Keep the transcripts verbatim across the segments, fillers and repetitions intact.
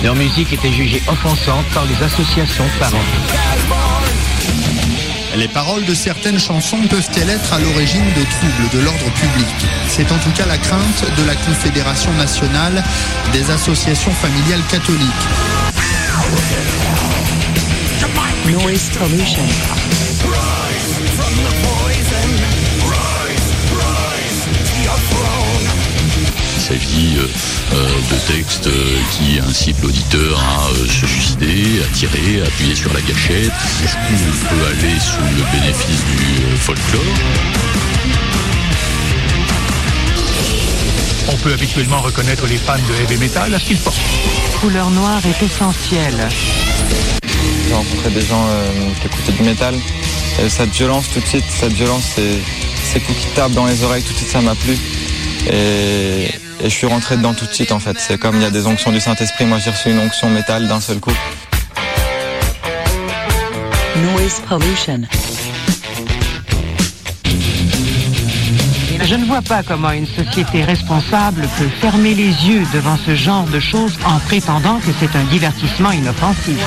Leur musique était jugée offensante par les associations de parents. Les paroles de certaines chansons peuvent-elles être à l'origine de troubles de l'ordre public? C'est en tout cas la crainte de la Confédération nationale des associations familiales catholiques. Noise pollution. Il s'agit euh, de textes qui incitent l'auditeur à euh, se suicider, à tirer, à appuyer sur la gâchette. Jusqu'où on peut aller sous le bénéfice du euh, folklore. On peut habituellement reconnaître les fans de heavy metal à ce qu'ils portent. Couleur noire est essentielle. J'ai rencontré des gens euh, qui écoutaient du métal. Et cette violence tout de suite, cette violence, c'est, ces coups qui tapent dans les oreilles, tout de suite ça m'a plu. Et, et je suis rentré dedans tout de suite en fait. C'est comme il y a des onctions du Saint-Esprit, moi j'ai reçu une onction métal d'un seul coup. Noise pollution. Je ne vois pas comment une société responsable peut fermer les yeux devant ce genre de choses en prétendant que c'est un divertissement inoffensif.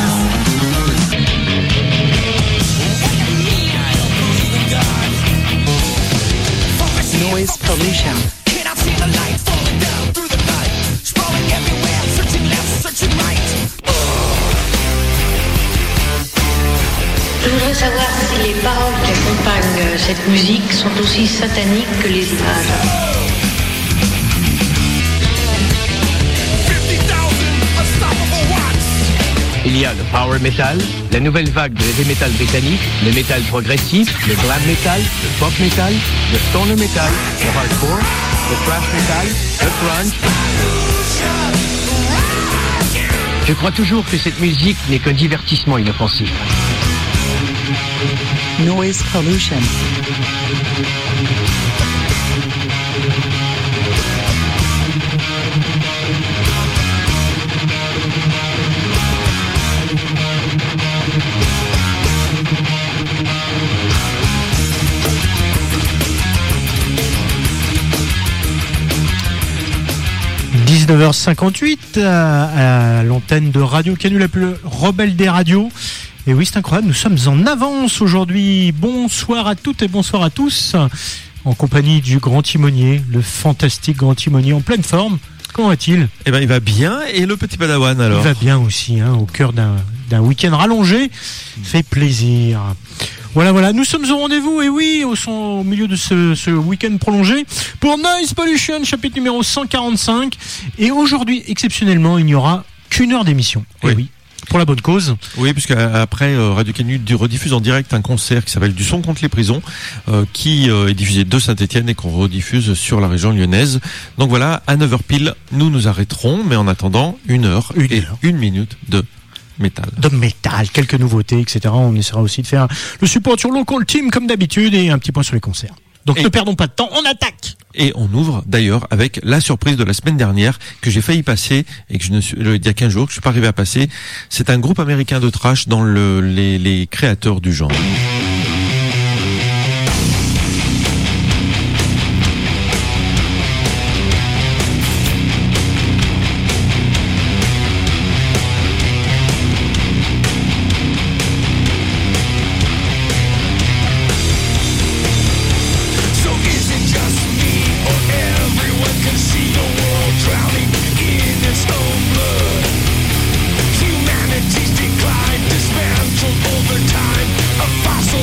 Noise pollution. Je voudrais savoir si les paroles qui accompagnent cette musique sont aussi sataniques que les images. Il y a le power metal, la nouvelle vague de heavy metal britannique, le metal progressif, le glam metal, le pop metal, le stoner metal, le hardcore, le thrash metal, le grunge. Je crois toujours que cette musique n'est qu'un divertissement inoffensif. Noise pollution. dix-neuf heures cinquante-huit à, à l'antenne de Radio Canu, la plus rebelle des radios. Et oui, c'est incroyable, nous sommes en avance aujourd'hui. Bonsoir à toutes et bonsoir à tous, en compagnie du grand timonier, le fantastique grand timonier en pleine forme. Comment va-t-il ? Eh ben, il va bien, et le petit padawan alors ? Il va bien aussi, hein, au cœur d'un, d'un week-end rallongé. Fait plaisir. Voilà, voilà, nous sommes au rendez-vous, et oui, au, son, au milieu de ce, ce week-end prolongé, pour Noise Pollution, chapitre numéro cent quarante-cinq. Et aujourd'hui, exceptionnellement, il n'y aura qu'une heure d'émission. Oui. Et oui. Pour la bonne cause. Oui, puisque après euh, Radio Canu rediffuse en direct un concert qui s'appelle Du son contre les prisons, euh, qui euh, est diffusé de Saint-Étienne et qu'on rediffuse sur la région lyonnaise. Donc voilà, à neuf heures pile, nous nous arrêterons, mais en attendant, une heure une et heure. une minute de métal. De métal, quelques nouveautés, et cetera. On essaiera aussi de faire le support sur Local Team comme d'habitude et un petit point sur les concerts. Donc et ne perdons pas de temps, on attaque. Et on ouvre d'ailleurs avec la surprise de la semaine dernière que j'ai failli passer et que je ne suis, il y a quinze jours que je suis pas arrivé à passer. C'est un groupe américain de thrash dans le, les, les créateurs du genre. Humanity's decline, dismantled over time. A fossil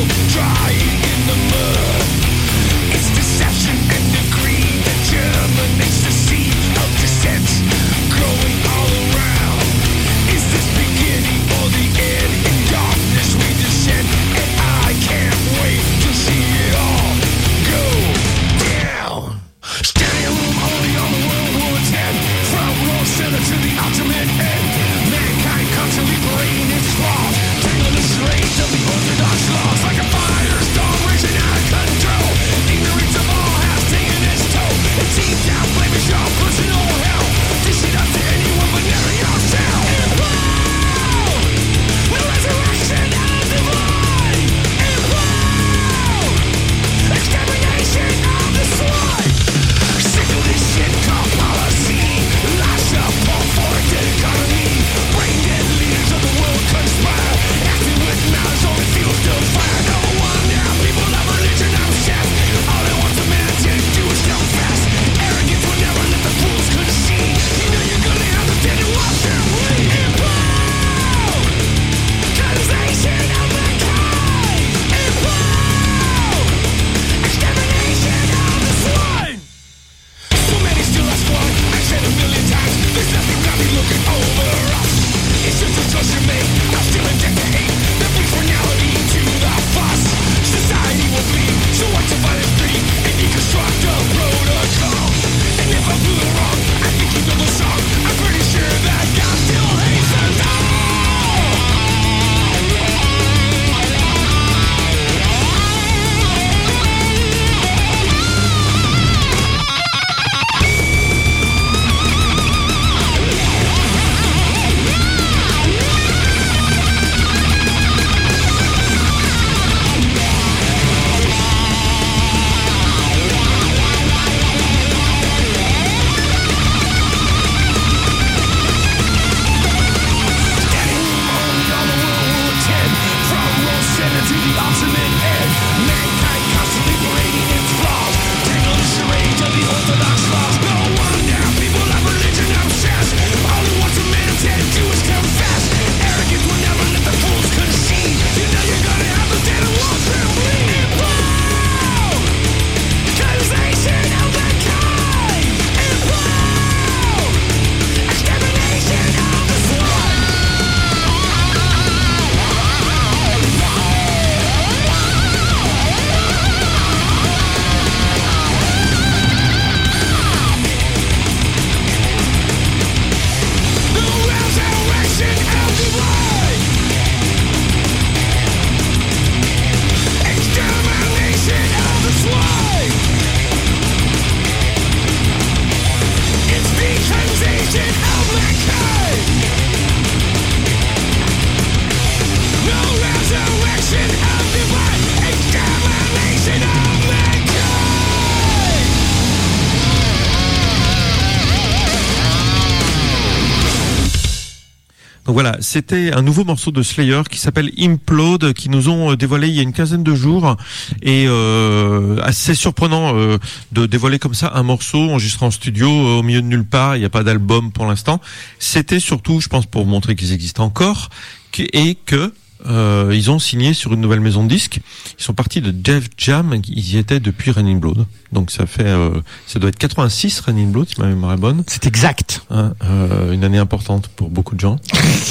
Donc voilà, c'était un nouveau morceau de Slayer qui s'appelle Implode, qui nous ont dévoilé il y a une quinzaine de jours, et euh, assez surprenant euh, de dévoiler comme ça un morceau enregistré en studio euh, au milieu de nulle part. Il n'y a pas d'album pour l'instant. C'était surtout, je pense, pour montrer qu'ils existent encore, et que Euh, ils ont signé sur une nouvelle maison de disques. Ils sont partis de Def Jam, ils y étaient depuis Raining Blood. Donc ça fait, euh, ça doit être quatre-vingt-six Raining Blood, si ma mémoire est bonne. C'est exact. Hein, euh, une année importante pour beaucoup de gens.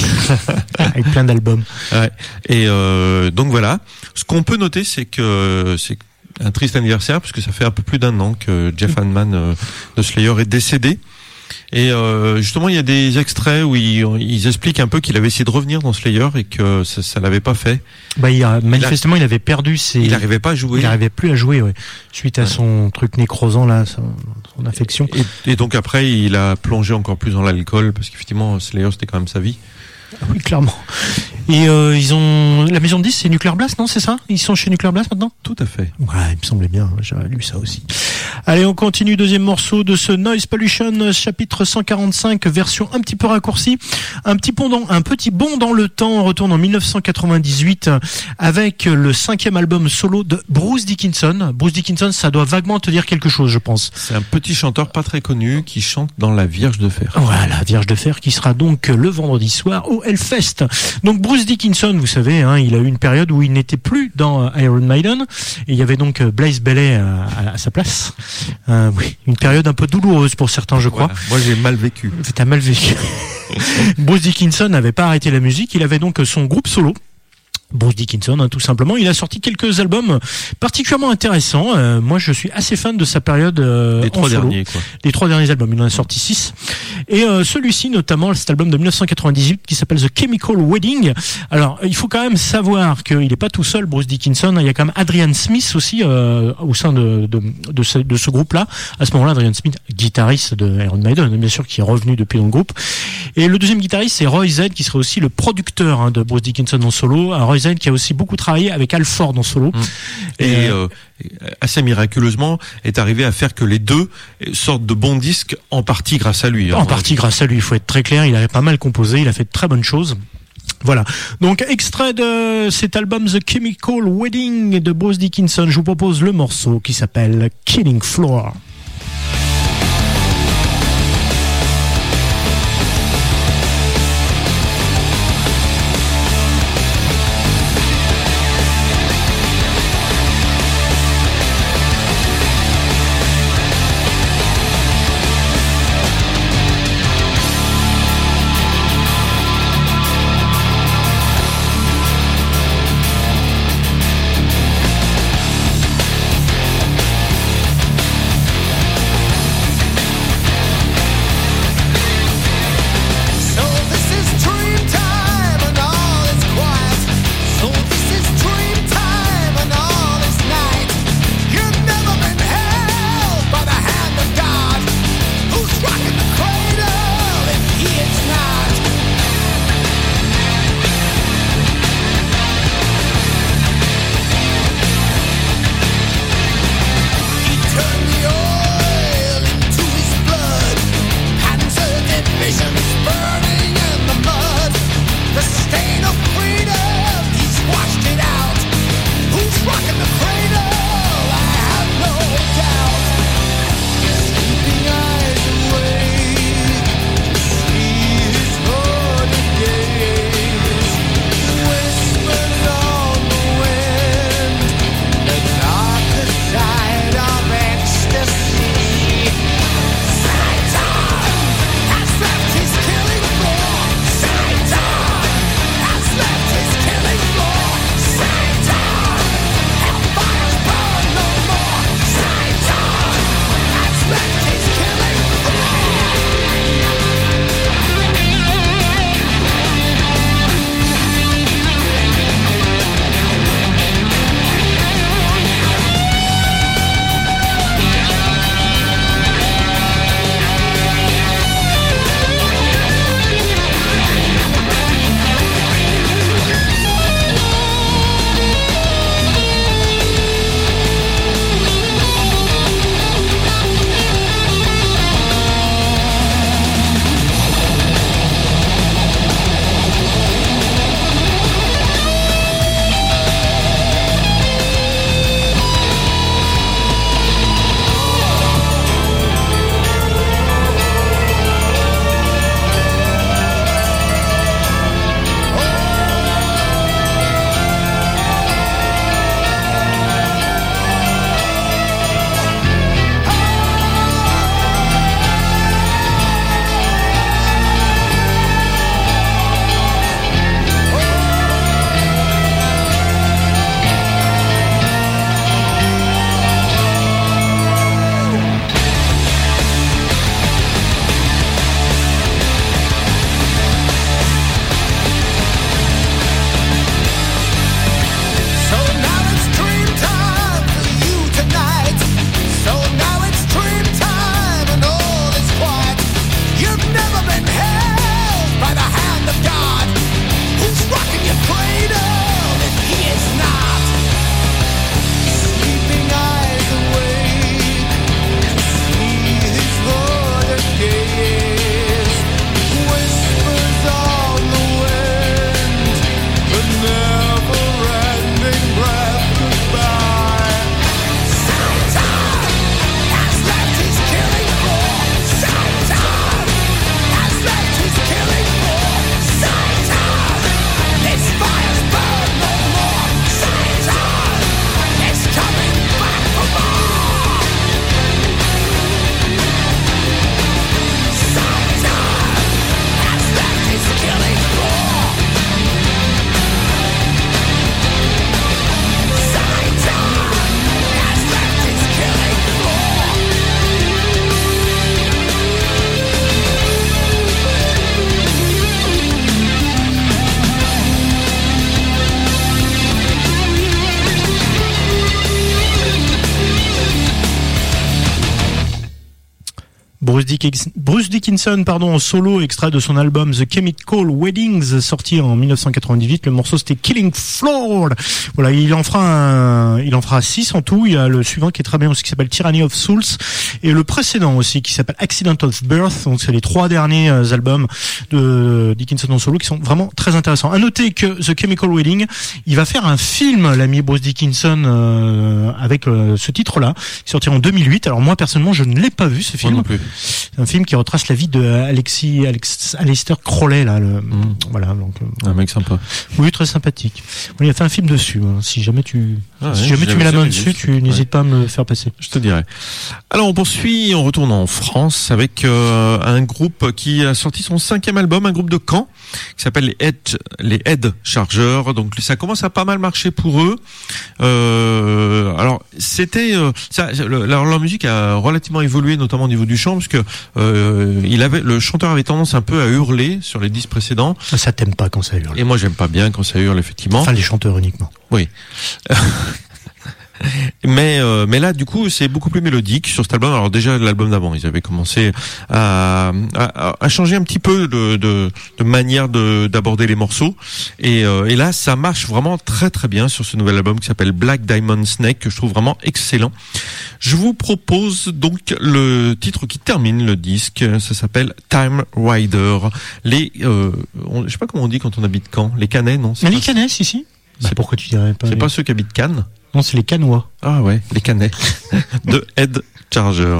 Avec plein d'albums. Ouais. Et euh, donc voilà. Ce qu'on peut noter, c'est que c'est un triste anniversaire, puisque ça fait un peu plus d'un an que Jeff Hanneman euh, de Slayer est décédé. Et euh, justement, il y a des extraits où ils, ils expliquent un peu qu'il avait essayé de revenir dans Slayer et que ça, ça l'avait pas fait. Bah, il a, manifestement, il, a, il avait perdu ses. Il n'arrivait pas à jouer. Il n'arrivait plus à jouer, ouais, suite à ouais. son truc nécrosant là, son, son affection. Et, et donc après, il a plongé encore plus dans l'alcool parce qu'effectivement, Slayer c'était quand même sa vie. Ah oui, clairement. Et euh, ils ont la maison de disques, c'est Nuclear Blast, non, c'est ça? Ils sont chez Nuclear Blast maintenant? Tout à fait. Ouais, il me semblait bien, j'avais lu ça aussi. Allez, on continue, deuxième morceau de ce Noise Pollution, chapitre cent quarante-cinq, version un petit peu raccourcie, un petit bond dans, un petit bond dans le temps, on retourne en dix-neuf cent quatre-vingt-dix-huit avec le cinquième album solo de Bruce Dickinson. Bruce Dickinson, ça doit vaguement te dire quelque chose, je pense. C'est un petit chanteur pas très connu qui chante dans La Vierge de Fer. Voilà, Vierge de Fer qui sera donc le vendredi soir au Hellfest. Donc Bruce Dickinson, vous savez, hein, il a eu une période où il n'était plus dans Iron Maiden et il y avait donc Blaze Bayley à, à, à sa place. Euh, oui, une période un peu douloureuse pour certains, je crois. Voilà. Moi, j'ai mal vécu. T'as mal vécu. Bruce Dickinson n'avait pas arrêté la musique, il avait donc son groupe solo. Bruce Dickinson, hein, tout simplement. Il a sorti quelques albums particulièrement intéressants. Euh, moi, je suis assez fan de sa période euh, Les trois en solo. derniers, quoi. Les trois derniers albums. Il en a sorti six. Et euh, celui-ci, notamment, cet album de dix-neuf cent quatre-vingt-dix-huit qui s'appelle The Chemical Wedding. Alors, il faut quand même savoir qu'il n'est pas tout seul, Bruce Dickinson. Il y a quand même Adrian Smith aussi euh, au sein de, de, de ce, de ce groupe-là. À ce moment-là, Adrian Smith, guitariste de Iron Maiden, bien sûr, qui est revenu depuis dans le groupe. Et le deuxième guitariste, c'est Roy Z, qui serait aussi le producteur hein, de Bruce Dickinson en solo. Alors, Roy Z, qui a aussi beaucoup travaillé avec Al Ford en solo. Mmh. Et, et euh, assez miraculeusement, est arrivé à faire que les deux sortent de bons disques, en partie grâce à lui. En partie avis. grâce à lui, il faut être très clair. Il avait pas mal composé, il a fait de très bonnes choses. Voilà. Donc, extrait de cet album The Chemical Wedding de Bruce Dickinson. Je vous propose le morceau qui s'appelle Killing Floor. Bruce, Dickens, Bruce Dickinson, pardon, en solo, extrait de son album The Chemical Weddings, sorti en dix-neuf cent quatre-vingt-dix-huit. Le morceau c'était Killing Floor. Voilà, il en fera un, il en fera six en tout. Il y a le suivant qui est très bien aussi, qui s'appelle Tyranny of Souls, et le précédent aussi qui s'appelle Accident of Birth. Donc c'est les trois derniers albums de Dickinson en solo qui sont vraiment très intéressants. À noter que The Chemical Wedding, il va faire un film, l'ami Bruce Dickinson, euh, avec euh, ce titre-là, qui sortira en deux mille huit. Alors moi personnellement, je ne l'ai pas vu ce film. Moi non plus. C'est un film qui retrace la vie de Alexis, Alex, Aleister Crowley là. Le, mmh. Voilà. Donc, un mec sympa. Oui, très sympathique. Il a fait un film dessus. Hein. Si jamais tu, ah ouais, si jamais tu mets la main dessus, tu ouais. n'hésites pas à me le faire passer. Je te dirai. Alors on poursuit, on retourne en France avec euh, un groupe qui a sorti son cinquième album, un groupe de Caen qui s'appelle les Head, les Head Chargers. Donc ça commence à pas mal marcher pour eux. Euh, alors c'était, euh, ça, leur, leur musique a relativement évolué, notamment au niveau du chant, parce que euh, il avait, le chanteur avait tendance un peu à hurler sur les disques précédents. Ça t'aime pas quand ça hurle. Et moi j'aime pas bien quand ça hurle, effectivement. Enfin les chanteurs uniquement. Oui. Mais euh, mais là du coup c'est beaucoup plus mélodique sur cet album. Alors déjà l'album d'avant ils avaient commencé à, à, à changer un petit peu de, de, de manière de d'aborder les morceaux et, euh, et là ça marche vraiment très très bien sur ce nouvel album qui s'appelle Black Diamond Snake, que je trouve vraiment excellent. Je vous propose donc le titre qui termine le disque, ça s'appelle Time Rider. Les euh, on, je sais pas comment on dit quand on habite Caen, les Canais, non? Mais les Canais, si si. Bah, pourquoi tu dirais pas? C'est les... pas ceux qui habitent Cannes? Non, c'est les Canois. Ah ouais, les Canais. De Head Charger.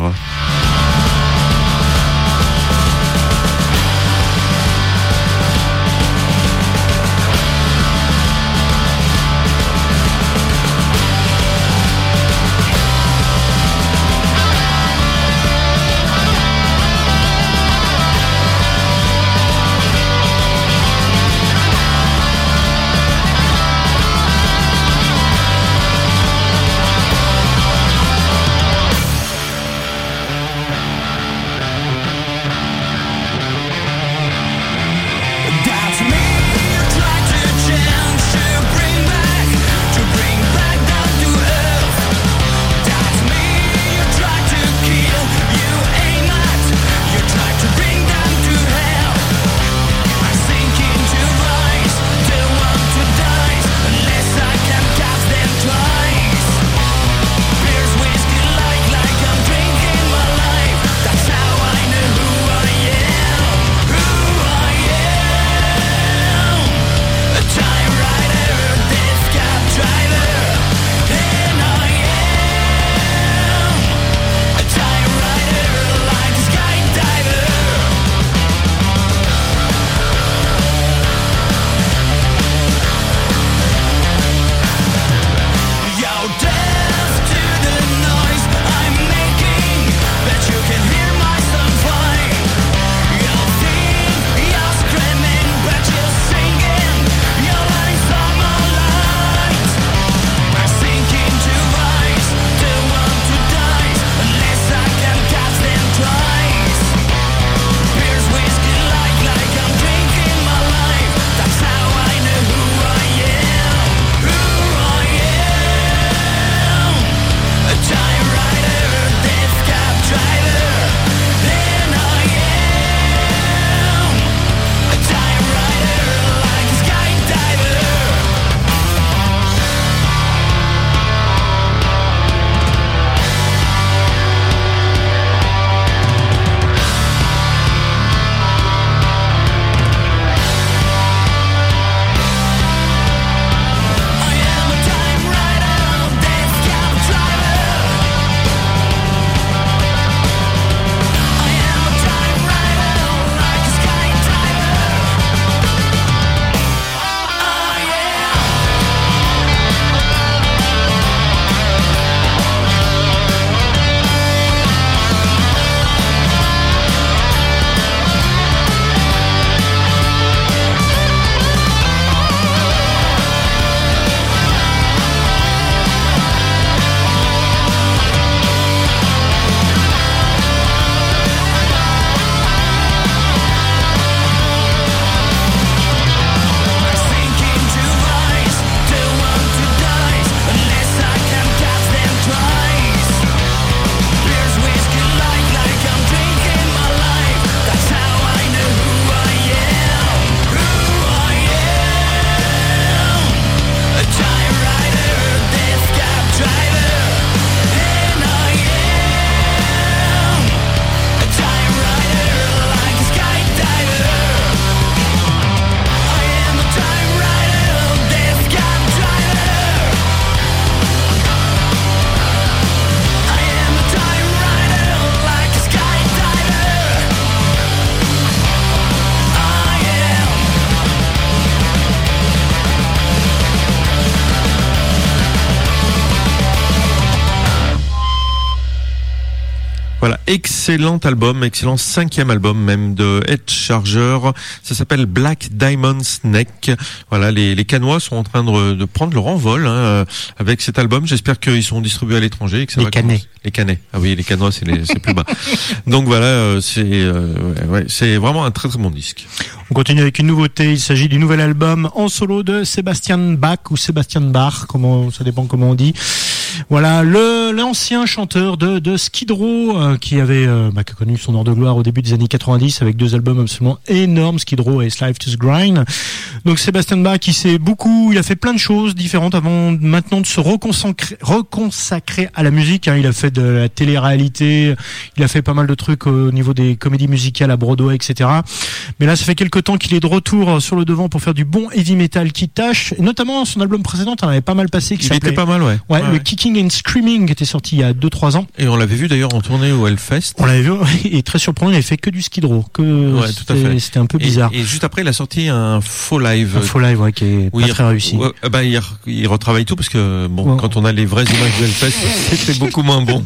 Voilà, excellent album, excellent cinquième album même de Head Charger. Ça s'appelle Black Diamond Snake. Voilà, les, les Canois sont en train de, de prendre leur envol hein, avec cet album. J'espère qu'ils sont distribués à l'étranger. Et que ça les va Canets. Commencer. Les Canets. Ah oui, les Canois, c'est, les, c'est plus bas. Donc voilà, euh, c'est, euh, ouais, ouais, c'est vraiment un très très bon disque. On continue avec une nouveauté. Il s'agit du nouvel album en solo de Sebastian Bach ou Sebastian Bach, comment ça dépend comment on dit. Voilà, le l'ancien chanteur de de Skid Row euh, qui avait euh, bah, qui a connu son heure de gloire au début des années quatre-vingt-dix avec deux albums absolument énormes, Skid Row et Life to the Grind. Donc Sebastian Bach, il s'est beaucoup, il a fait plein de choses différentes avant maintenant de se reconsacrer, reconsacrer à la musique. Hein. Il a fait de la télé-réalité, il a fait pas mal de trucs au niveau des comédies musicales à Broadway, et cetera. Mais là, ça fait quelque temps qu'il est de retour sur le devant pour faire du bon heavy metal qui tâche. Et notamment son album précédent, on avait pas mal passé. Qui il était pas mal, ouais. Ouais, ouais le ouais. Kicking and Screaming qui était sorti il y a deux trois ans. Et on l'avait vu d'ailleurs en tournée au Hellfest. On l'avait vu, et très surprenant, il avait fait que du Skid Row. Que ouais, tout à fait. C'était un peu bizarre. Et, et juste après, il a sorti un faux live. Un faux live, ouais, qui est pas il, très réussi. Ouais, bah, il, il retravaille tout parce que, bon, ouais. quand on a les vraies images du Hellfest, c'était beaucoup moins bon.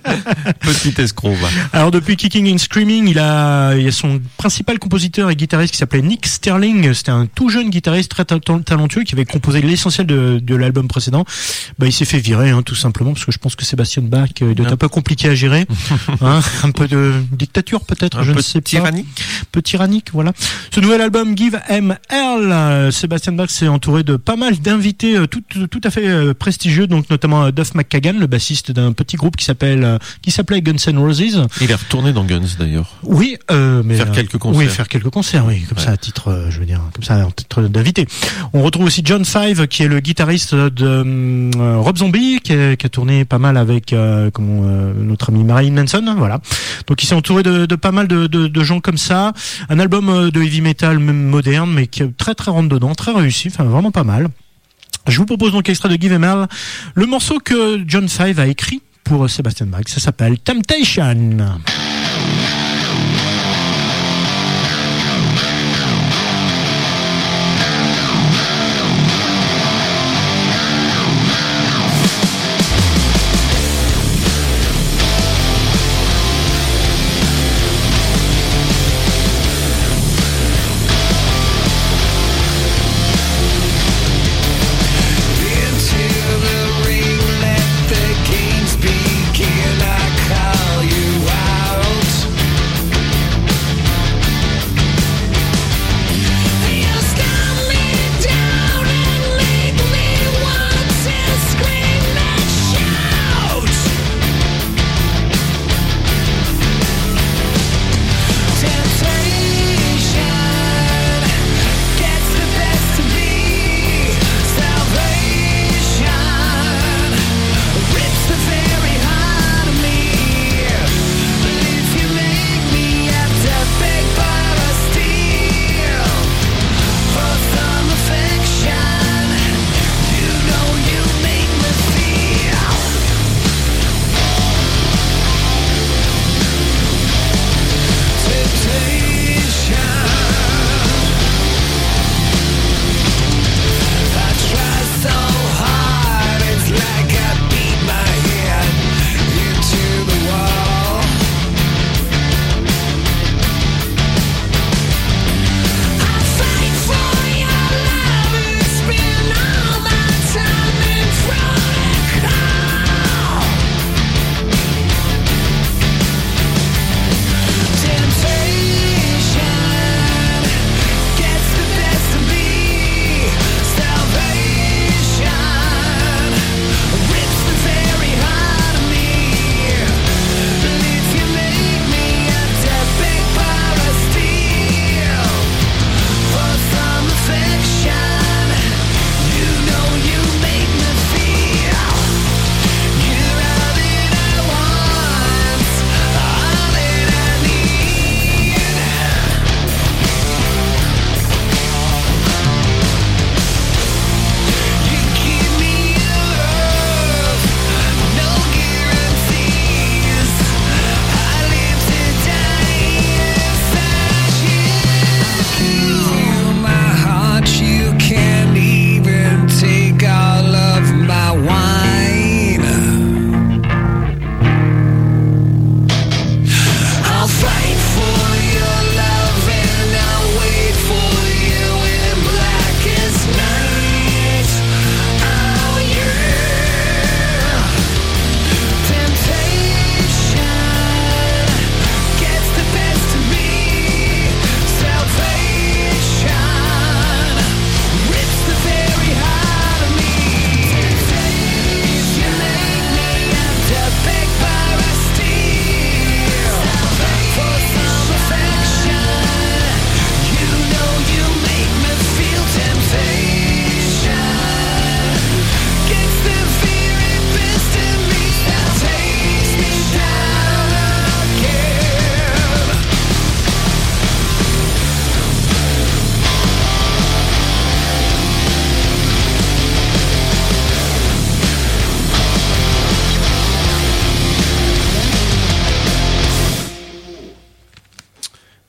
Petit escroc, va. Alors, depuis Kicking and Screaming, il a, il y a son principal compositeur et guitariste qui s'appelait Nick Sterling. C'était un tout jeune guitariste très talentueux qui avait composé l'essentiel de, de l'album précédent. Bah, il s'est fait virer, hein, tout simplement, parce que je pense que Sébastien Bach euh, doit être un peu compliqué à gérer. hein, un peu de dictature, peut-être, un je peu ne sais pas. Tyrannique. Un peu tyrannique, voilà. Ce nouvel album, Give Em Hell, euh, Sébastien Bach s'est entouré de pas mal d'invités euh, tout, tout à fait euh, prestigieux, donc notamment euh, Duff McKagan, le bassiste d'un petit groupe qui s'appelle, euh, qui s'appelait Guns N' Roses. Il est retourné dans Guns, d'ailleurs. Oui, euh, mais faire quelques concerts. Oui, faire quelques concerts, oui, comme ouais. ça à titre, euh, je veux dire, comme ça à titre d'invité. On retrouve aussi John Five, qui est le guitariste de euh, Rob Zombie, qui a, qui a tourné pas mal avec euh, comment, euh, notre ami Marilyn Manson, voilà. Donc il s'est entouré de, de pas mal de, de, de gens comme ça. Un album de heavy metal même moderne, mais qui est très très rentre dedans, très réussi, enfin vraiment pas mal. Je vous propose donc extrait de Give Em Hell, le morceau que John Five a écrit pour Sebastian Bach. Ça s'appelle Temptation. Begin, I call you out.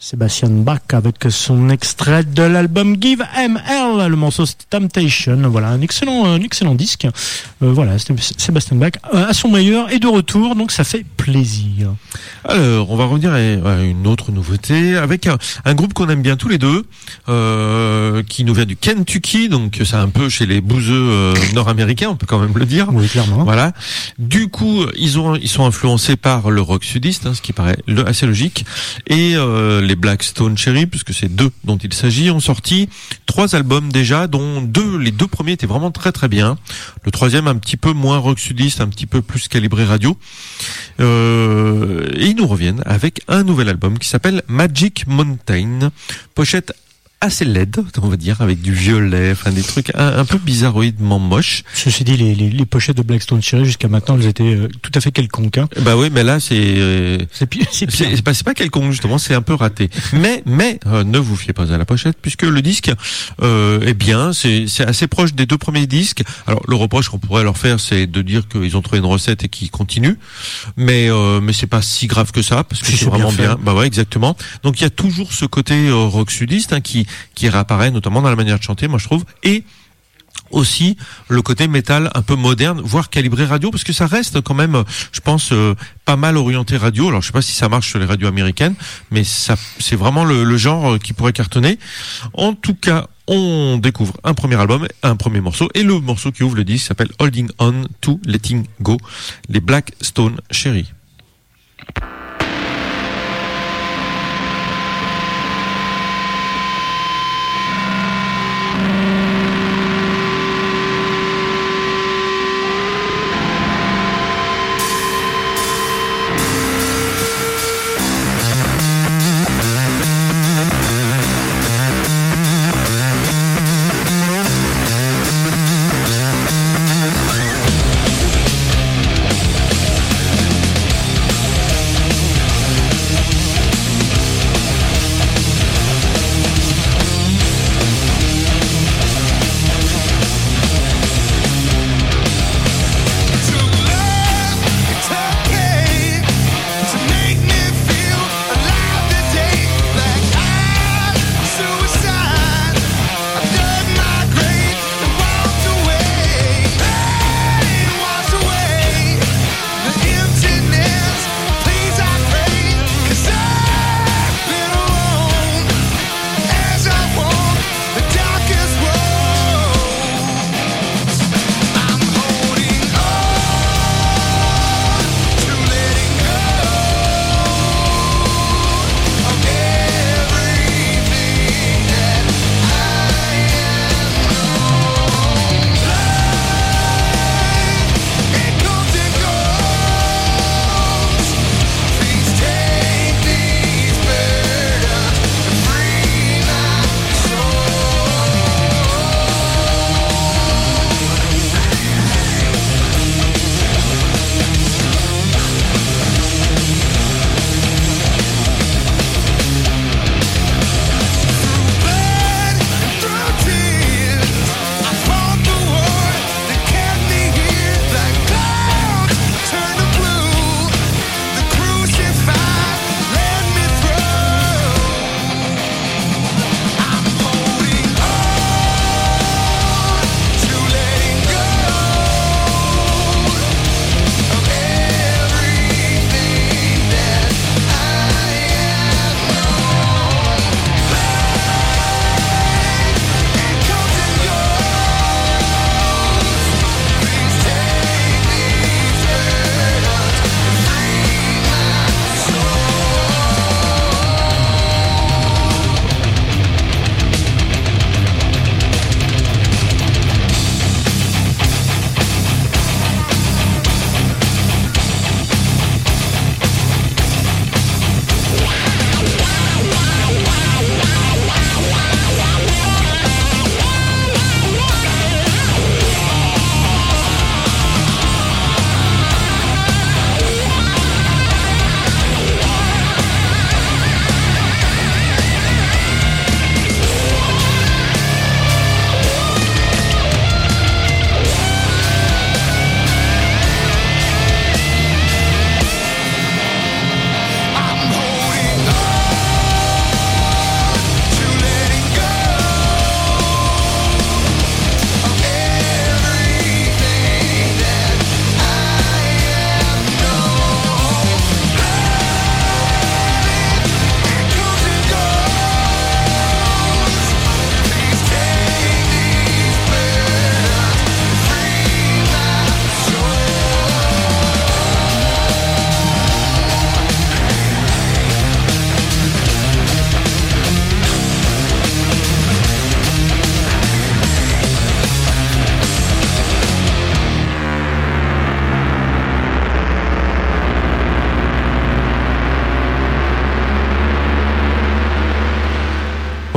Sébastien Bach avec son extrait de l'album Give M L, le morceau Temptation. Voilà, un excellent, un excellent disque. Euh, voilà, c'était Sébastien Bach euh, à son meilleur et de retour, donc ça fait plaisir. Alors, on va revenir à une autre nouveauté avec un, un groupe qu'on aime bien tous les deux, euh, qui nous vient du Kentucky, donc c'est un peu chez les bouseux euh, nord-américains, on peut quand même le dire. Oui, clairement. Voilà. Du coup, ils ont, ils sont influencés par le rock sudiste, hein, ce qui paraît le, assez logique, et euh, les Black Stone Cherry, puisque c'est d'eux dont il s'agit, ont sorti trois albums déjà, dont deux, les deux premiers étaient vraiment très très bien. Le troisième un petit peu moins rock sudiste, un petit peu plus calibré radio. Euh, et ils nous reviennent avec un nouvel album qui s'appelle Magic Mountain, pochette assez laide, on va dire, avec du violet, enfin des trucs un, un peu bizarroïdement moches. Ceci dit, les, les, les pochettes de Blackstone Cherry jusqu'à maintenant, elles étaient euh, tout à fait quelconques. Hein. Bah oui, mais là c'est euh, c'est pire, c'est, pire. c'est, c'est, pas, c'est pas quelconque justement, c'est un peu raté. mais mais euh, ne vous fiez pas à la pochette puisque le disque euh, est bien, c'est c'est assez proche des deux premiers disques. Alors le reproche qu'on pourrait leur faire, c'est de dire qu'ils ont trouvé une recette et qu'ils continuent, mais euh, mais c'est pas si grave que ça parce que c'est, c'est vraiment bien. bien. Bah ouais, exactement. Donc il y a toujours ce côté euh, rock sudiste hein, qui qui réapparaît notamment dans la manière de chanter, moi je trouve, et aussi le côté métal un peu moderne, voire calibré radio, parce que ça reste quand même, je pense, euh, pas mal orienté radio. Alors je sais pas si ça marche sur les radios américaines, mais ça, c'est vraiment le, le genre qui pourrait cartonner. En tout cas, on découvre un premier album, un premier morceau, et le morceau qui ouvre le disque s'appelle Holding On to Letting Go, les Black Stone Cherry.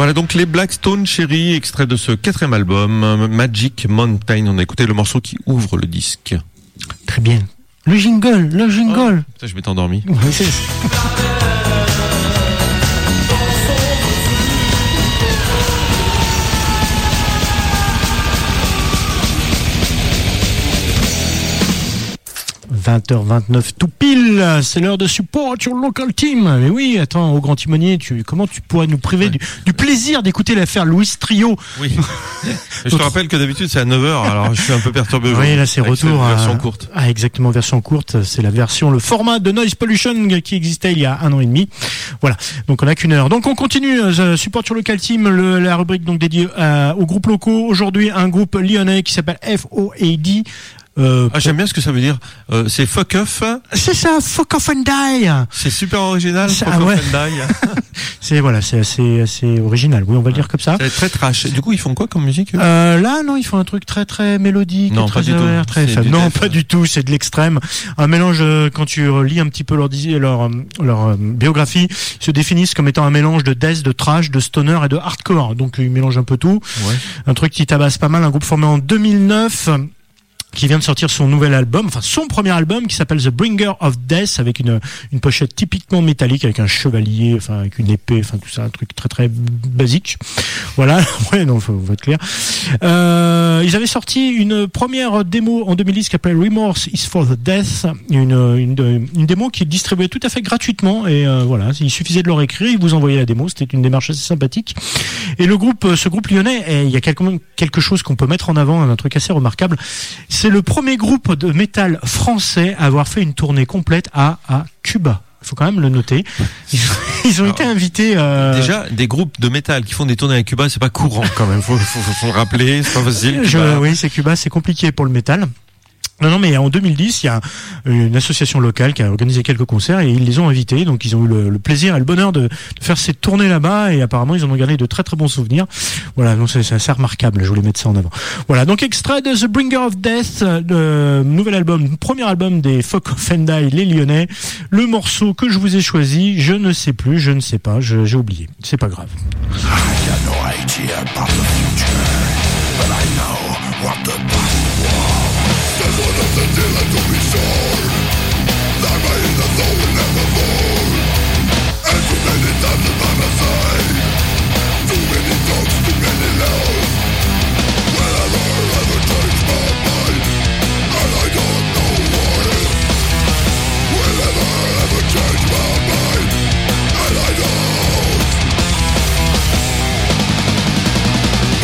Voilà donc les Black Stone Cherry, extrait de ce quatrième album, Magic Mountain. On a écouté le morceau qui ouvre le disque. Très bien. Le jingle, le jingle. Oh, putain, je m'étais endormi. Ouais, c'est... vingt heures vingt-neuf tout pile, c'est l'heure de support your local team. Mais oui, attends, au Grand Timonier, tu, comment tu pourrais nous priver ouais. du, du plaisir d'écouter l'affaire Louis Trio? Oui. Je te rappelle que d'habitude c'est à neuf heures, alors je suis un peu perturbé. Oui, là c'est retour à... à... version courte. Ah, exactement, version courte. C'est la version, le format de Noise Pollution qui existait il y a un an et demi. Voilà. Donc on a qu'une heure. Donc on continue, euh, support your local team, le, la rubrique donc dédiée euh, aux groupes locaux. Aujourd'hui, un groupe lyonnais qui s'appelle F O A D. Euh, ah, j'aime bien ce que ça veut dire. Euh, c'est fuck off. C'est ça, fuck off and die. C'est super original. C'est, fuck ah, off ouais. and die. c'est voilà, c'est assez, assez original. Oui, on va le dire comme ça. C'est très trash. Du coup, ils font quoi comme musique? euh, Là, non, ils font un truc très très mélodique, non, très pas du ouvert, tout. très faible. Non, def, pas du tout. C'est de l'extrême. Un mélange. Quand tu lis un petit peu leur leur leur biographie, ils se définissent comme étant un mélange de death, de trash, de stoner et de hardcore. Donc ils mélangent un peu tout. Ouais. Un truc qui tabasse pas mal. Un groupe formé en deux mille neuf. Qui vient de sortir son nouvel album, enfin son premier album qui s'appelle The Bringer of Death, avec une une pochette typiquement métallique avec un chevalier, enfin avec une épée, enfin tout ça, un truc très très basique. Voilà, ouais, non, faut, faut être clair. Euh, ils avaient sorti une première démo en deux mille dix qui s'appelait Remorse is for the Death, une une une démo qui est distribuée tout à fait gratuitement et euh, voilà, il suffisait de leur écrire, ils vous envoyaient la démo, c'était une démarche assez sympathique. Et le groupe, ce groupe lyonnais, et il y a quelque quelque chose qu'on peut mettre en avant, un truc assez remarquable. C'est le premier groupe de métal français à avoir fait une tournée complète à, à Cuba. Il faut quand même le noter. Ils, ils ont Alors, été invités. Euh... Déjà, des groupes de métal qui font des tournées à Cuba, c'est pas courant quand même. Faut, faut, faut, faut le rappeler. C'est pas facile. Je, oui, c'est Cuba, c'est compliqué pour le métal. Non, non, mais en deux mille dix, il y a une association locale qui a organisé quelques concerts et ils les ont invités. Donc, ils ont eu le, le plaisir et le bonheur de, de faire cette tournée là-bas et apparemment, ils en ont gardé de très très bons souvenirs. Voilà, donc c'est, c'est assez remarquable. Je voulais mettre ça en avant. Voilà, donc extrait de The Bringer of Death, le nouvel album, premier album des Fuck Off and Die, les Lyonnais. Le morceau que je vous ai choisi, je ne sais plus, je ne sais pas, je, j'ai oublié. C'est pas grave. The deal to be sold. That way in the soul will never fall. And too many times I'm by my side. Too many talks, too many lies. Will ever, ever change my mind? And I don't know why. Will ever, ever change my mind? And I don't.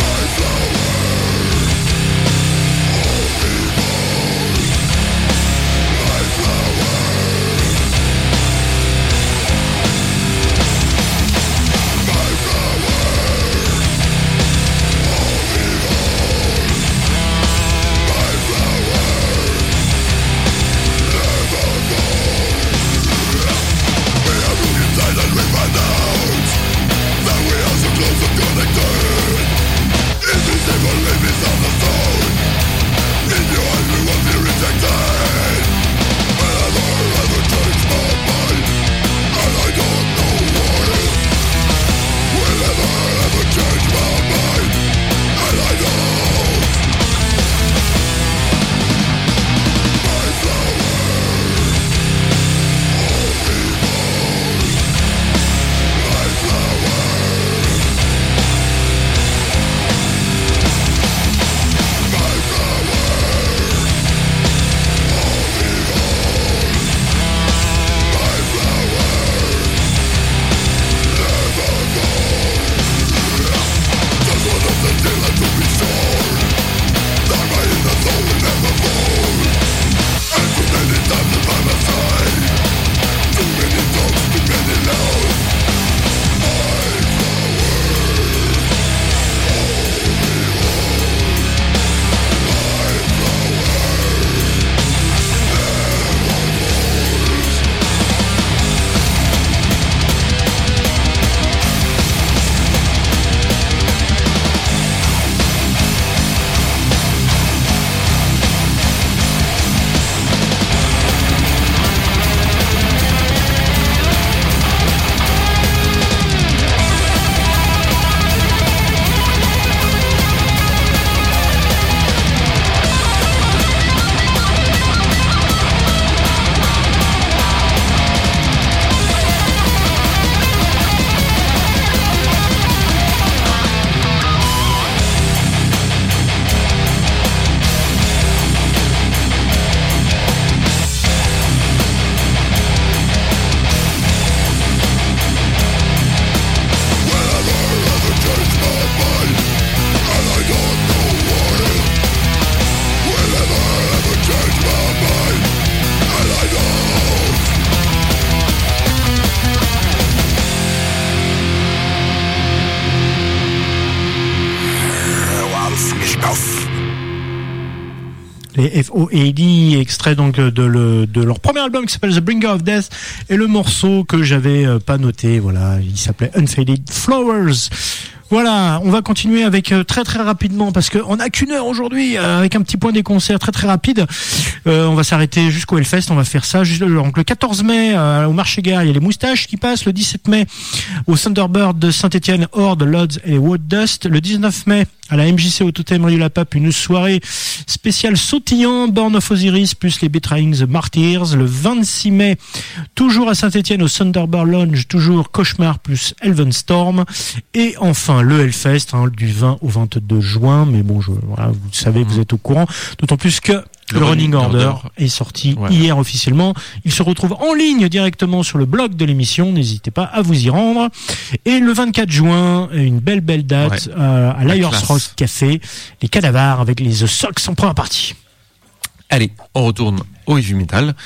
les F O A D, extrait donc de, le, de leur premier album qui s'appelle The Bringer of Death, et le morceau que j'avais pas noté, voilà, il s'appelait Unfaded Flowers. Voilà, on va continuer avec euh, très très rapidement parce que on a qu'une heure aujourd'hui euh, avec un petit point des concerts très très rapide. Euh, on va s'arrêter jusqu'au Hellfest, on va faire ça. Juste, donc le quatorze mai euh, au Marché Gare, il y a les Moustaches qui passent. Le dix-sept mai au Thunderbird de Saint-Étienne, Horde, Lodz et Wood Dust. Le dix-neuf mai à la M J C au Totem Rue la Pape, une soirée spéciale sautillant, Born of Osiris plus les Betraying the Martyrs. Le vingt-six mai, toujours à Saint-Étienne au Thunderbird Lounge, toujours Cauchemar plus Elvenstorm. Et enfin le Hellfest hein, du vingt au vingt-deux juin. Mais bon, je, voilà, vous savez, vous êtes au courant. D'autant plus que le, le Running Order, Order est sorti ouais. hier officiellement. Il se retrouve en ligne directement sur le blog de l'émission. N'hésitez pas à vous y rendre. Et le vingt-quatre juin, une belle belle date ouais. euh, à l'Ayers Rock Café, les Cadavres avec les The Sox en première partie. Allez, on retourne au heavy metal.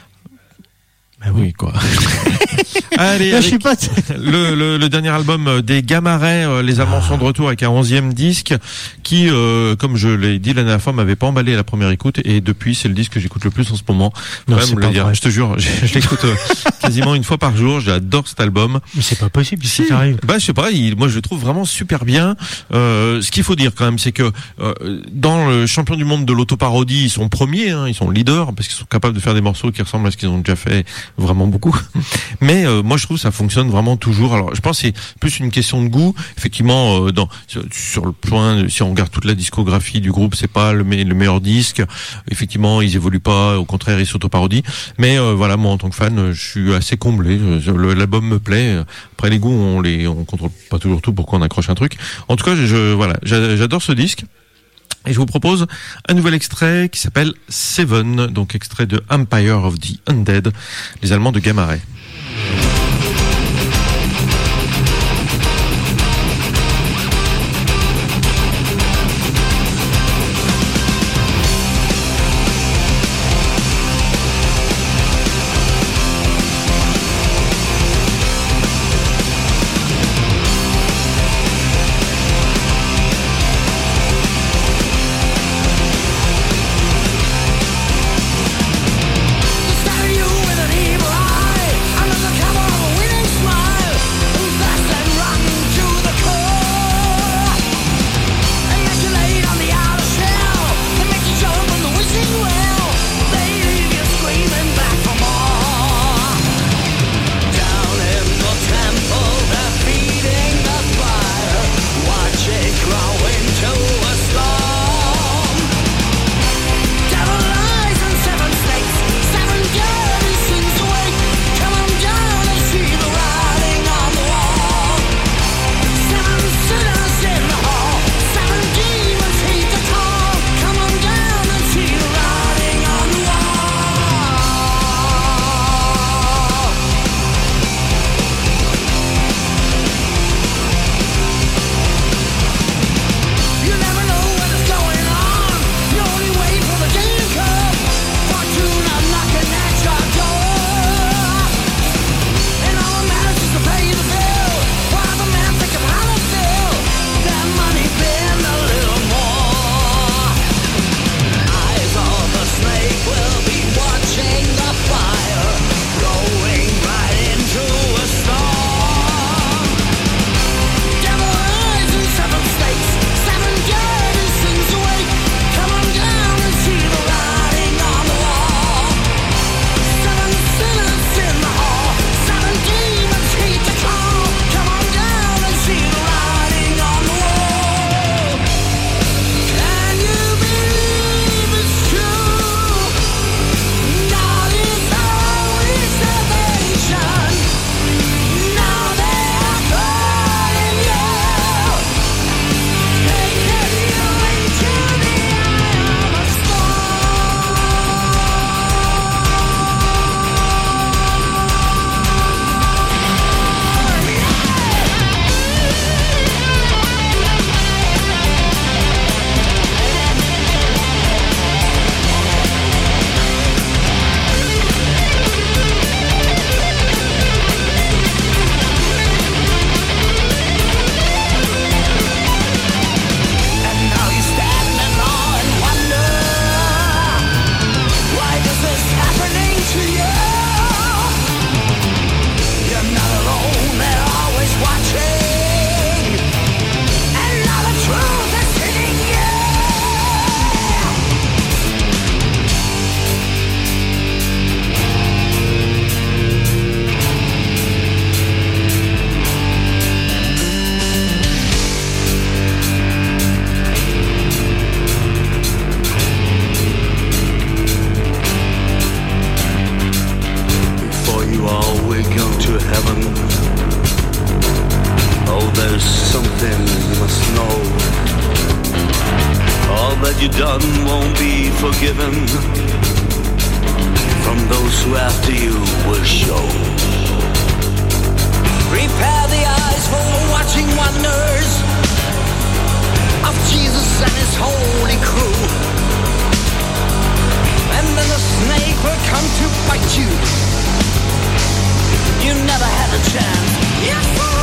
Bah oui, quoi. Allez, Là, je suis pas t- le, le, le dernier album des Gamma Ray, euh, les Allemands sont de retour avec un onzième disque qui, euh, comme je l'ai dit la dernière fois, m'avait pas emballé à la première écoute, et depuis c'est le disque que j'écoute le plus en ce moment. Non, c'est pas dire. Je te jure, je, je l'écoute euh, quasiment une fois par jour. J'adore cet album. Mais c'est pas possible, si si ça arrive. Bah je sais pas, il, moi je le trouve vraiment super bien. Euh, ce qu'il faut dire quand même, c'est que euh, dans le champion du monde de l'autoparodie, ils sont premiers, hein, ils sont leaders parce qu'ils sont capables de faire des morceaux qui ressemblent à ce qu'ils ont déjà fait vraiment beaucoup. Mais euh, moi je trouve que ça fonctionne vraiment toujours. Alors je pense que c'est plus une question de goût. Effectivement, euh, dans sur, sur le point, si on regarde toute la discographie du groupe, c'est pas le, me- le meilleur disque. Effectivement, ils évoluent pas. Au contraire, ils s'autoparodient. Mais euh, voilà, moi en tant que fan, je suis assez comblé. Je, le, l'album me plaît. Après les goûts, on les on contrôle pas toujours tout pour qu'on accroche un truc. En tout cas, je, je voilà, j'adore ce disque. Et je vous propose un nouvel extrait qui s'appelle Seven, donc extrait de Empire of the Undead, les Allemands de Gamma Ray. Stare you with an evil eye under the cover that you've done won't be forgiven from those who after you will show. Prepare the eyes for watching wonders of Jesus and his holy crew. And then the snake will come to bite you. You never had a chance. Yes, sir.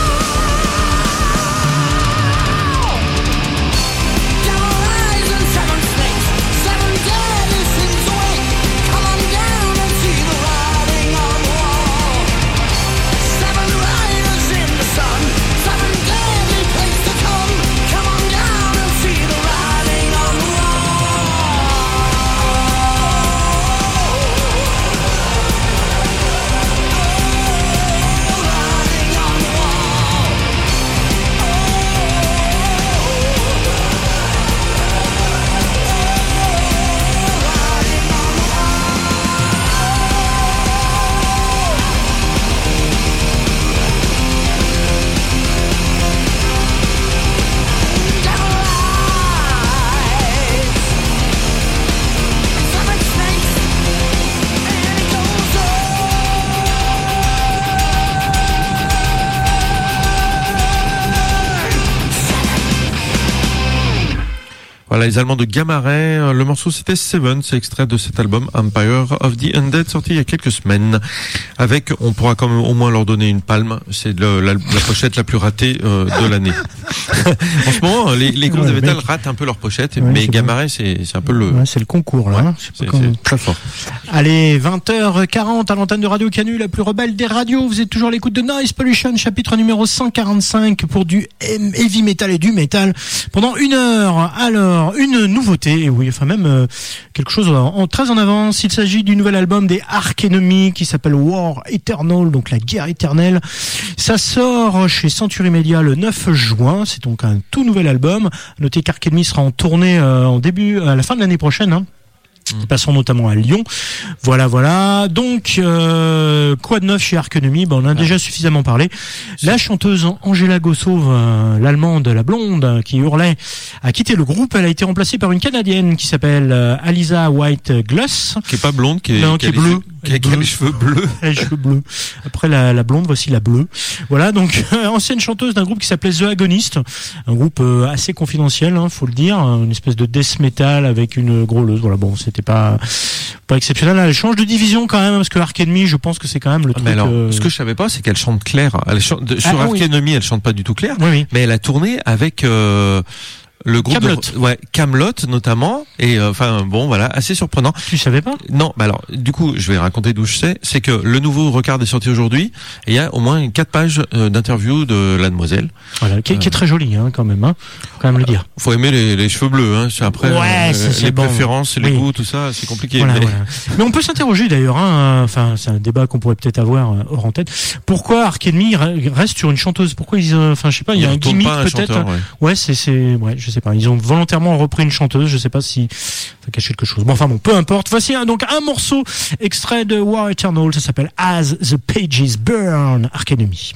Voilà, les Allemands de Gamma Ray. Le morceau c'était Seven, c'est extrait de cet album Empire of the Undead, sorti il y a quelques semaines. Avec, on pourra quand même au moins leur donner une palme. C'est le, la, la pochette la plus ratée euh, de l'année. En ce moment, les, les groupes ouais, de métal mais... ratent un peu leur pochette, ouais, mais Gamma Ray c'est, c'est un peu le. Ouais, c'est le concours là. Ouais, hein. c'est, comment... c'est très fort. Allez, vingt heures quarante à l'antenne de Radio Canu, la plus rebelle des radios. Vous êtes toujours à l'écoute de Noise Pollution, chapitre numéro cent quarante-cinq pour du heavy metal et du metal pendant une heure. Alors. Une nouveauté, oui, enfin même euh, quelque chose en, en très en avance. Il s'agit du nouvel album des Arch Enemy qui s'appelle War Eternal, donc la guerre éternelle. Ça sort chez Century Media le neuf juin. C'est donc un tout nouvel album. Notez qu'Arch Enemy sera en tournée euh, en début, à la fin de l'année prochaine. Hein. Ils passeront notamment à Lyon. Voilà, voilà. Donc, euh, quoi de neuf chez Arch Enemy? Ben, on en a déjà suffisamment parlé. La chanteuse Angela Gossov, euh, l'allemande, la blonde, qui hurlait, a quitté le groupe. Elle a été remplacée par une Canadienne qui s'appelle euh, Alisa White Gloss. Qui est pas blonde, qui est, non, qui est bleue. Qui a, qui a les cheveux bleus. Les cheveux bleus. Après la, la blonde, voici la bleue. Voilà, donc euh, ancienne chanteuse d'un groupe qui s'appelait The Agonist, un groupe euh, assez confidentiel, hein, faut le dire, une espèce de death metal avec une grôleuse. Voilà, bon, c'était pas pas exceptionnel. Elle change de division quand même parce que Arch Enemy, je pense que c'est quand même le truc. Mais alors, euh... ce que je savais pas, c'est qu'elle chante clair. Elle chante de, sur ah, Arch oui. Enemy, elle chante pas du tout clair. Oui, oui. Mais elle a tourné avec. Euh, Le groupe Camelot. de, ouais, Camelot notamment, et enfin euh, bon voilà, assez surprenant. Tu savais pas? Non, bah alors du coup je vais raconter d'où je sais. C'est que le nouveau Recard est sorti aujourd'hui, et il y a au moins quatre pages euh, d'interview de la demoiselle. Voilà, qui, euh, qui est très jolie hein, quand même, hein, quand même le dire. Faut aimer les, les cheveux bleus, hein. C'est après ouais, euh, c'est les bon. préférences, les oui. goûts, tout ça, c'est compliqué. Voilà, mais... voilà. mais on peut s'interroger d'ailleurs, hein, enfin c'est un débat qu'on pourrait peut-être avoir euh, hors antenne. Pourquoi Arch Enemy reste sur une chanteuse? Pourquoi ils, enfin euh, je sais pas, il y a un gimmick peut-être. Chanteur, ouais. ouais, c'est c'est, ouais, je sais pas. Ils ont volontairement repris une chanteuse, je sais pas si ça cache quelque chose. Bon, enfin bon, peu importe. Voici un, donc un morceau extrait de War Eternal, ça s'appelle As the Pages Burn, Arch Enemy.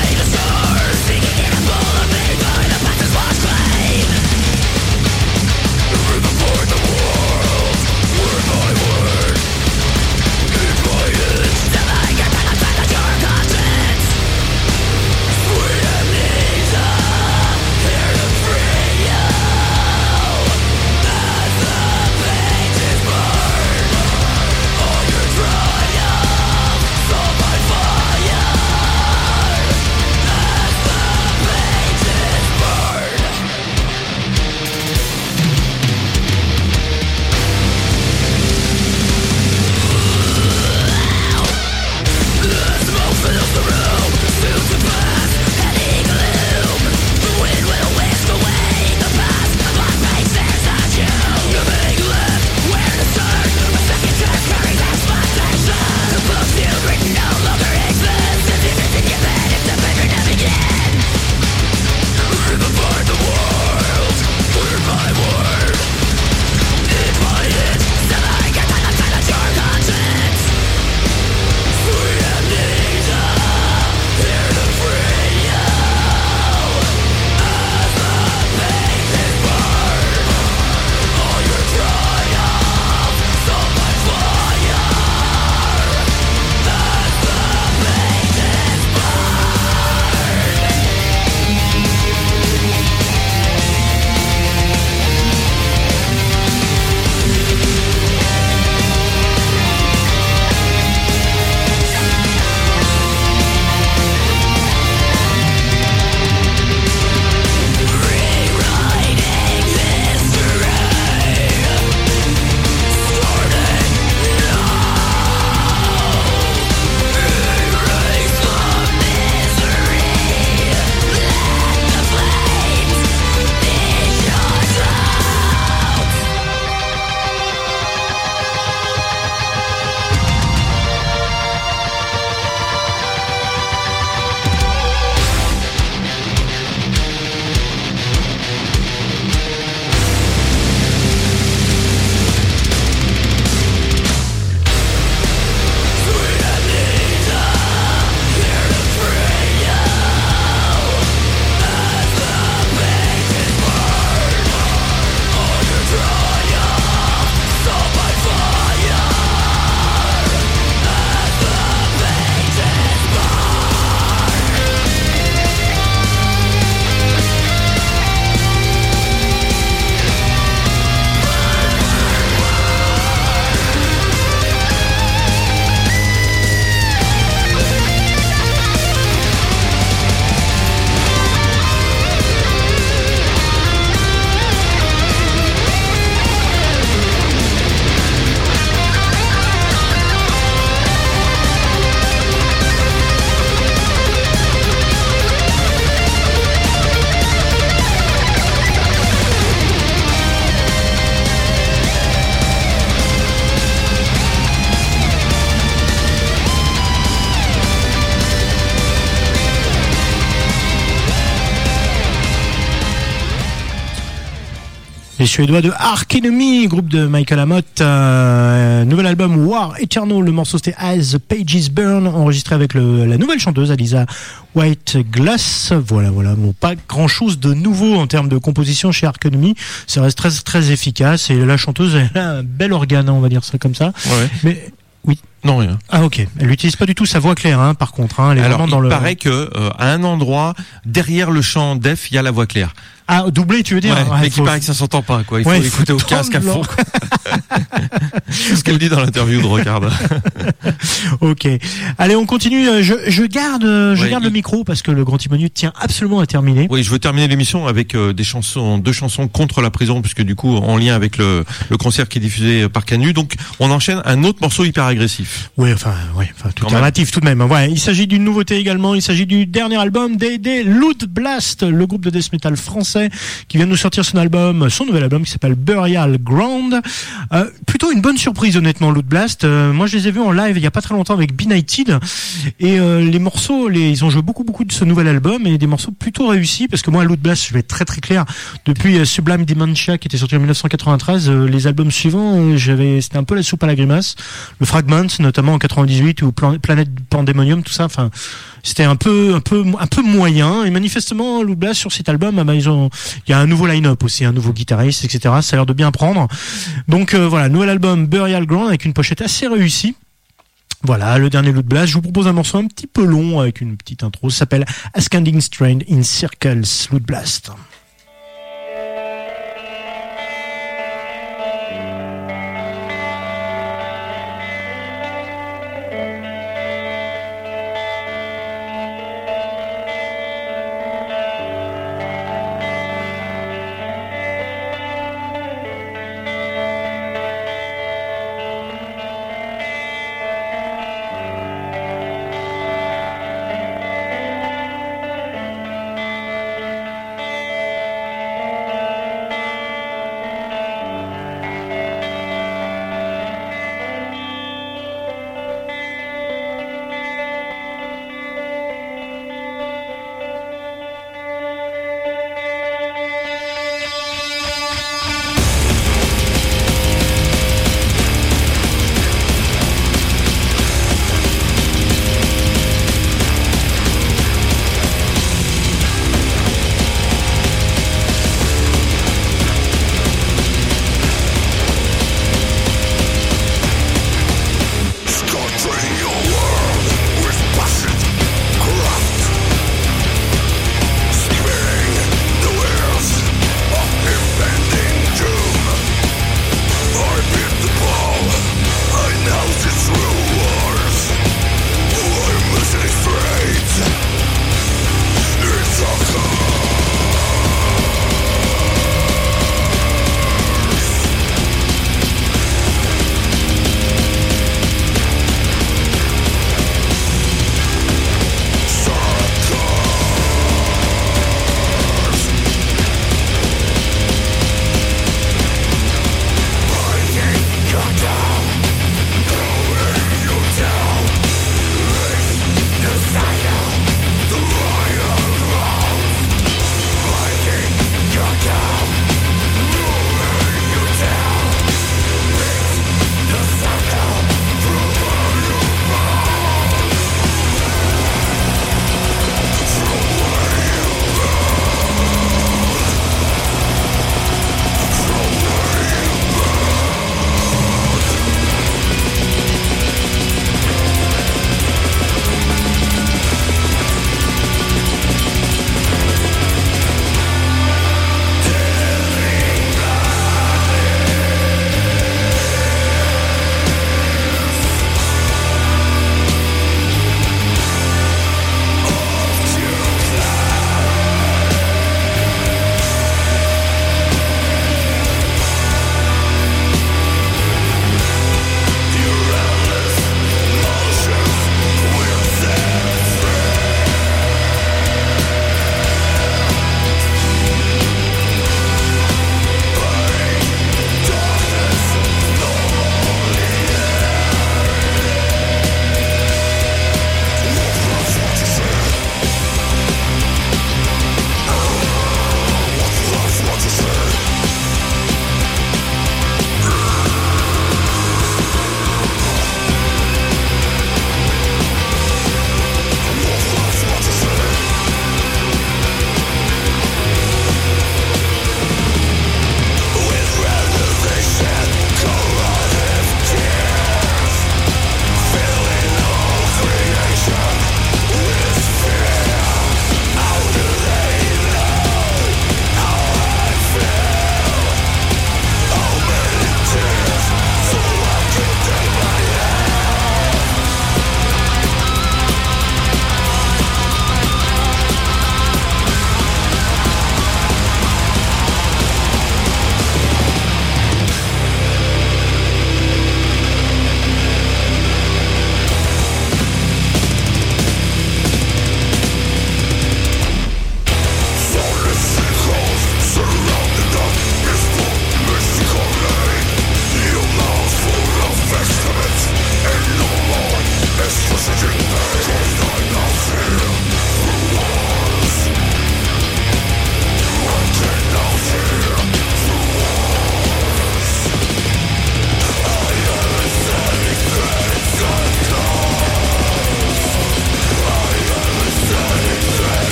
Cognition of the fate of the source, singing in a bowl of pain by the past is washed clean. Les Suédois de Arch Enemy, groupe de Michael Amott, euh, nouvel album War Eternal, le morceau c'était As the Pages Burn, enregistré avec le, la nouvelle chanteuse Alisa White-Glass. Voilà, voilà, bon, pas grand chose de nouveau en termes de composition chez Arch Enemy, ça reste très, très efficace et la chanteuse elle a un bel organe, on va dire ça comme ça. Ouais. Mais, oui. Non, rien. Ah, ok. Elle n'utilise pas du tout sa voix claire, hein, par contre, hein. Elle est Alors, vraiment dans il le... paraît que, euh, à un endroit, derrière le chant def, il y a la voix claire. Ah, doublé, tu veux dire? Ouais, Ouais, mais faut... qu'il paraît que ça s'entend pas, quoi. Il faut ouais, l'écouter au casque à fond. C'est ce qu'elle dit dans l'interview de Rocard. Ok. Allez, on continue. Je, je garde, je ouais, garde il... le micro parce que le Grand Timonier tient absolument à terminer. Oui, je veux terminer l'émission avec euh, des chansons, deux chansons contre la prison, puisque du coup, en lien avec le, le concert qui est diffusé par Canu. Donc, on enchaîne un autre morceau hyper agressif. Oui, enfin, oui, enfin, tout est relatif tout de même. Ouais, il s'agit d'une nouveauté également. Il s'agit du dernier album des, des Loot Blast, le groupe de death metal français qui vient de nous sortir son album, son nouvel album qui s'appelle Burial Ground. Euh, plutôt une bonne surprise honnêtement, Loot Blast. Euh, moi je les ai vus en live il y a pas très longtemps avec Benighted et euh, les morceaux, les, ils ont joué beaucoup beaucoup de ce nouvel album et des morceaux plutôt réussis parce que moi Loot Blast, je vais être très très clair, depuis euh, Sublime Dementia qui était sorti en dix-neuf cent quatre-vingt-treize, euh, les albums suivants, euh, j'avais, c'était un peu la soupe à la grimace. Le Fragment notamment en quatre-vingt-dix-huit ou Plan- Planète Pandemonium, tout ça, enfin c'était un peu un peu un peu moyen et manifestement Loot Blast sur cet album, ah bah, ils ont, il y a un nouveau line-up aussi, un nouveau guitariste, et cetera. Ça a l'air de bien prendre. Donc euh, voilà, nouvel album Burial Ground avec une pochette assez réussie. Voilà, le dernier Loot Blast. Je vous propose un morceau un petit peu long avec une petite intro. Ça s'appelle Ascending Strain in Circles, Loot Blast.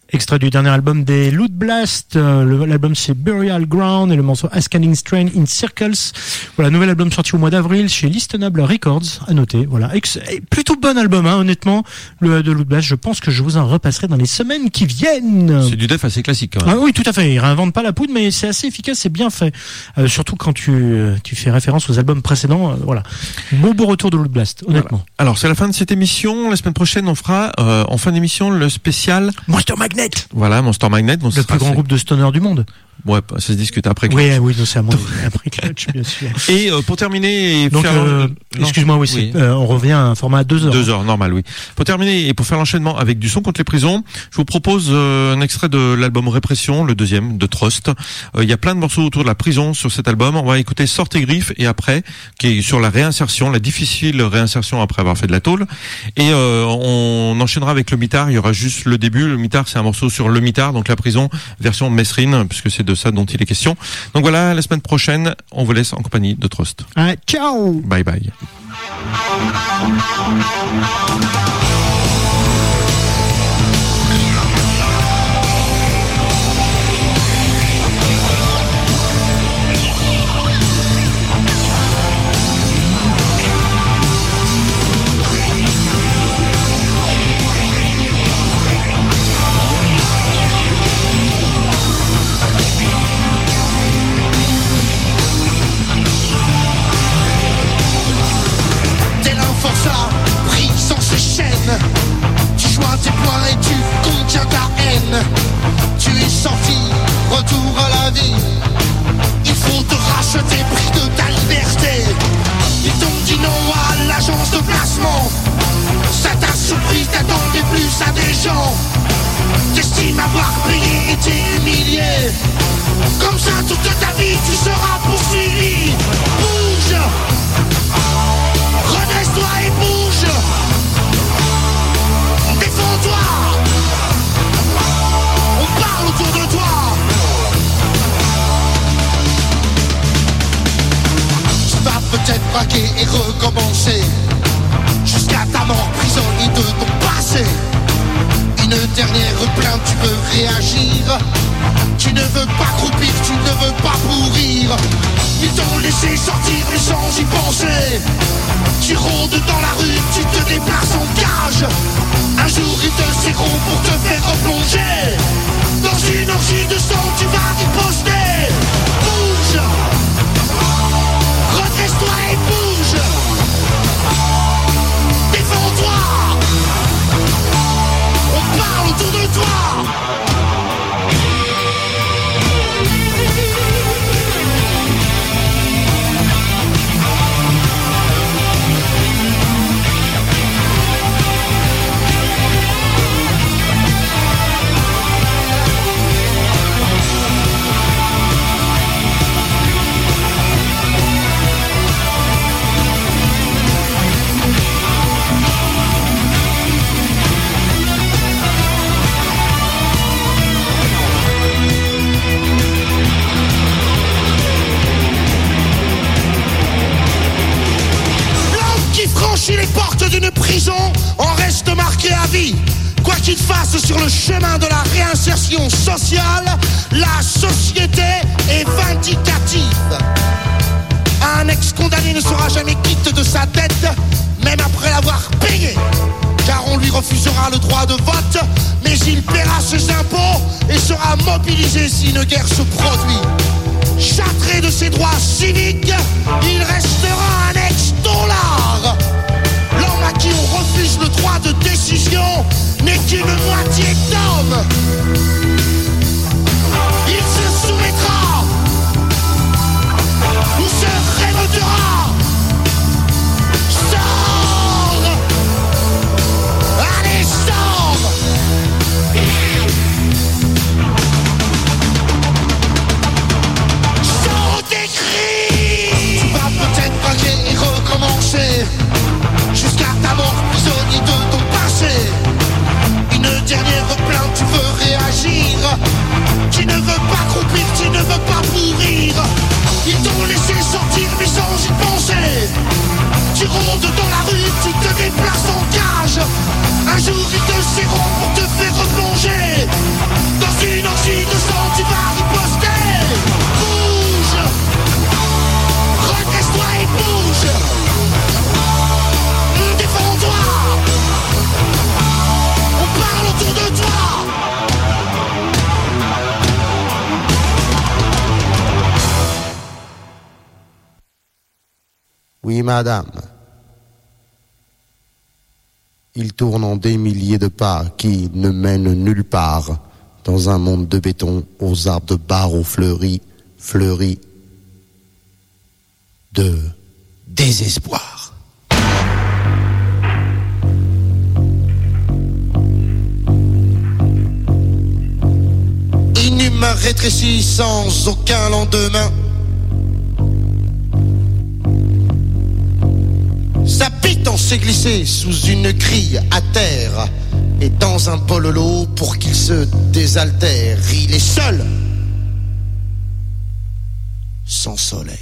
Extrait du dernier album des Loot Blast. Euh, le, l'album c'est Burial Ground et le morceau A Scanning Strain in Circles. Voilà, nouvel album sorti au mois d'avril chez Listenable Records. À noter. Voilà, Ex- plutôt bon album, hein, honnêtement. Le de Loot Blast. Je pense que je vous en repasserai dans les semaines qui viennent. C'est du def assez classique quand même. Ah oui, tout à fait. Il réinvente pas la poudre, mais c'est assez efficace, c'est bien fait. Euh, surtout quand tu tu fais référence aux albums précédents. Euh, voilà, beau beau retour de Loot Blast, honnêtement. Voilà. Alors c'est la fin de cette émission. La semaine prochaine, on fera euh, en fin d'émission le spécial Monster Magnet. Voilà, Monster Magnet. Donc le plus grand assez... groupe de stoner du monde. Ouais, ça se discute après. Oui, oui, non, c'est à moi. Après Clutch, bien sûr. Et euh, pour terminer, et donc, faire euh, excuse-moi, oui, oui. Euh, on revient à un format à deux heures. Deux heures, normal, oui. Pour terminer et pour faire l'enchaînement avec du son contre les prisons, je vous propose euh, un extrait de l'album Répression, le deuxième de Trust. Il euh, y a plein de morceaux autour de la prison sur cet album. On va écouter Sorte et Griffes et après, qui est sur la réinsertion, la difficile réinsertion après avoir fait de la tôle. Et euh, on enchaînera avec le mitard. Il y aura juste le début. Le mitard, c'est un morceau sur le mitard, donc la prison version Mesrine, puisque c'est de ça dont il est question. Donc voilà, la semaine prochaine, on vous laisse en compagnie de Trust. Ah, ciao. Bye bye. Tu joins tes poings et tu contiens ta haine. Tu es sorti, retour à la vie. Il faut te racheter, prix de ta liberté. Ils t'ont dit non à l'agence de placement. Ça t'a surpris, t'attendais plus à des gens. T'estimes avoir payé et t'es humilié. Comme ça toute ta vie tu seras poursuivi. Bouge, redresse-toi et bouge. Défends-toi. On parle autour de toi. Tu vas peut-être braquer et recommencer jusqu'à ta mort prisonnier de ton passé. Une dernière plainte, tu veux réagir. Tu ne veux pas croupir, tu ne veux pas pourrir. Ils t'ont laissé sortir mais sans y penser. Tu rôdes dans la rue, tu te déplaces en cage. Un jour ils te serront pour te faire replonger. Dans une orgie de sang tu vas riposter. Bouge, redresse-toi et bouge. Défends-toi. On parle autour de toi. Les portes d'une prison en reste marqué à vie. Quoi qu'il fasse sur le chemin de la réinsertion sociale, la société est vindicative. Un ex-condamné ne sera jamais quitte de sa dette, même après l'avoir payé. Car on lui refusera le droit de vote, mais il paiera ses impôts et sera mobilisé si une guerre se produit. Châtré de ses droits civiques, il restera un ex-dollar. L'homme à qui on refuse le droit de décision n'est qu'une moitié d'homme. Il se soumettra ou se révoltera. Sors! Allez, sors! Sors tes cris! Tu vas peut-être braquer et recommencer jusqu'à ta mort prisonnier de ton passé. Une dernière plainte, tu veux réagir. Tu ne veux pas croupir, tu ne veux pas pourrir. Ils t'ont laissé sortir mais sans y penser. Tu rôdes dans la rue, tu te déplaces en cage. Un jour ils te serront pour te faire replonger. Oui, madame. Il tourne en des milliers de pas qui ne mènent nulle part, dans un monde de béton, aux arbres de barreaux fleuris, fleuris de désespoir. Inhumain rétréci sans aucun lendemain. Sa pitance s'est glissée sous une grille à terre et dans un bololo pour qu'il se désaltère. Il est seul, sans soleil.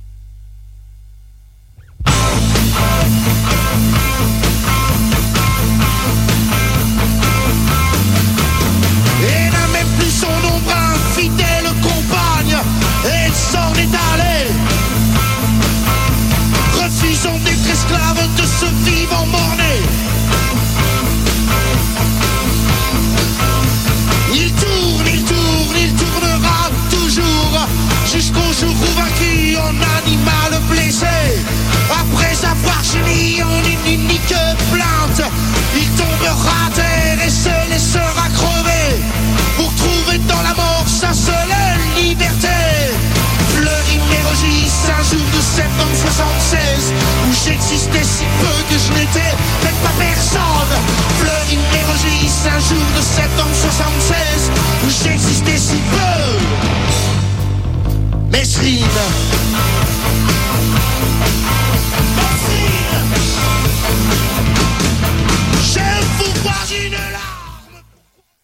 Et n'a même plus son ombre infidèle compagne, et s'en est allé, refusant d'être esclave de ce vivant morné. Il tourne, il tourne, il tournera toujours, jusqu'au jour où vaincu en animal blessé. Après avoir gémi en une unique plainte, il tombera à terre et se laissera crever, pour trouver dans la mort sa seule liberté. Fleury Mérogis, un jour de septembre soixante-seize, où j'existais si peu que je n'étais même pas personne. Fleury Mérogis, un jour de septembre soixante-seize, où j'existais si peu. Mesrine